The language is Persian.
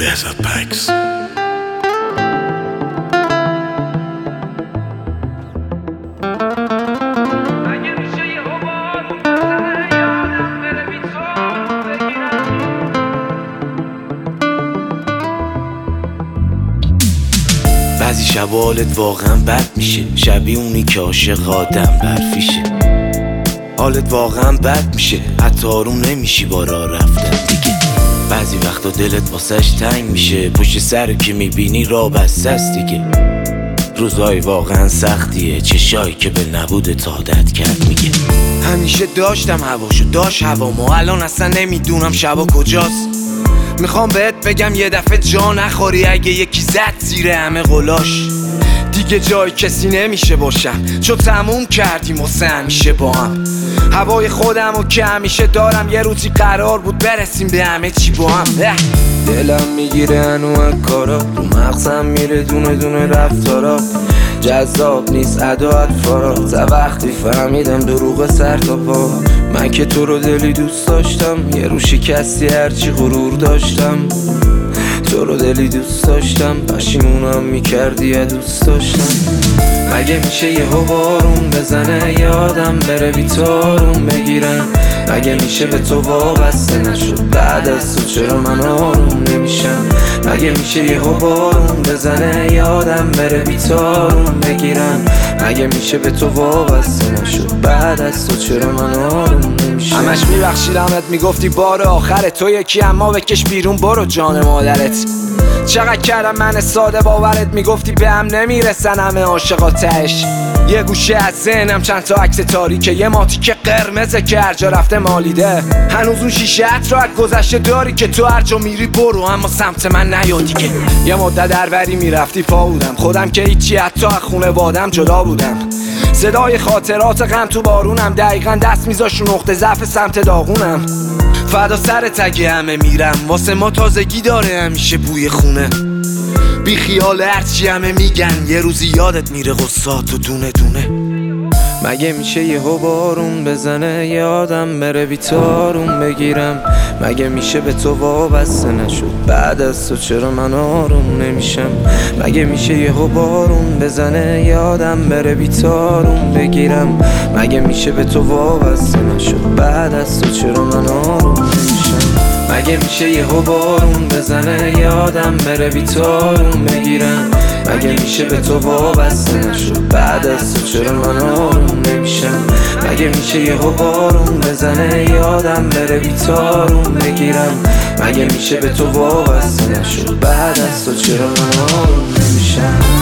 Desert Packs. بعضی شب حالت واقعا بد میشه، شبیه اونی که عاشق آدم برفیشه. حالت واقعا بد میشه، حتی آروم نمیشی با راه رفتن دیگه. بعضی وقتا دلت واسش تنگ میشه، پشت سر که میبینی راه بسته است دیگه. روزای واقعا سختیه، چشایی که به نبودت عادت کرد میگه. همیشه داشتم هواشو، داشت هوامو، الان اصلا نمیدونم شبا کجاست. میخوام بهت بگم یه دفعه جا نخوری اگه یکی زد زیر همه قلاش. دیگه جای کسی نمیشه باشم، چون تموم کردیم واسه همیشه با هم. هوای خودمو که همیشه دارم، یه روزی قرار بود برسیم به همه چی با هم. دلم میگیره انواع کارا، رو مغزم میره دونه دونه رفتارا. جذاب نیست اداعت فارا، تا وقتی فهمیدم دروغ سر تا پا. من که تو رو دلی دوست داشتم، یه رو شکستی هرچی غرور داشتم. تو رو دلی دوست داشتم، پشیمونم میکردی یا دوست داشتم. مگه میشه یه بارون بزنه یادم بره بیتارون بگیرم؟ مگه میشه به تو وابسته نشد بعد از تو چرا من آروم نمیشم؟ مگه میشه یه بارون بزنه یادم بره بیتارون بگیرم؟ مگه میشه به تو وابسته نشد بعد از تو چرا من آروم نمیشم؟ همش میبخشیدمت میگفتی بار آخر تو یکی، اما بکش بیرون برو جان مادرت. چقدر کردم من ساده باورت، میگفتی به هم نمیرسن همه عاشقا تهش. یه گوشه از ذهنم چند تا عکس تاریکه، یه ماتی که قرمزه که هر جا رفته مالیده. هنوز اون شیشه‌ات رو از گذشته داری که تو هر جا میری برو اما سمت من نیا دیگه. یه مدت دربری میرفتی پا بودم، خودم که هیچی، حتی از خونوادم جدا بودم. صدای خاطرات غم تو بارونم، دقیقا دست میذاش رو نقطه ضعف سمت داغونم. فدا سر تگه همه میرم، واسه ما تازگی داره همیشه بوی خونه. بی خیال هرچی همه میگن، یه روزی یادت میره غصاتو دونه دونه. مگه میشه یه بارون بزنه یادم بره بیتارون بگیرم؟ مگه میشه به تو وابسته نشد بعد از تو چرا من آروم نمیشم؟ مگه میشه یه بارون بزنه یادم بره بیتارون بگیرم؟ مگه میشه به تو وابسته نشد بعد از تو چرا من آروم نمیشم؟ مگه میشه یه بارون بزنه یادم بره بیتارون بگیرم؟ مگه میشه به تو وابسته نشد بعد از تو چرا من آروم نمیشم؟ مگه میشه یه بارون بزنه یادم بره بیتارون بگیرم؟ مگه میشه به تو وابسته نشد بعد از تو چرا من آروم نمیشم؟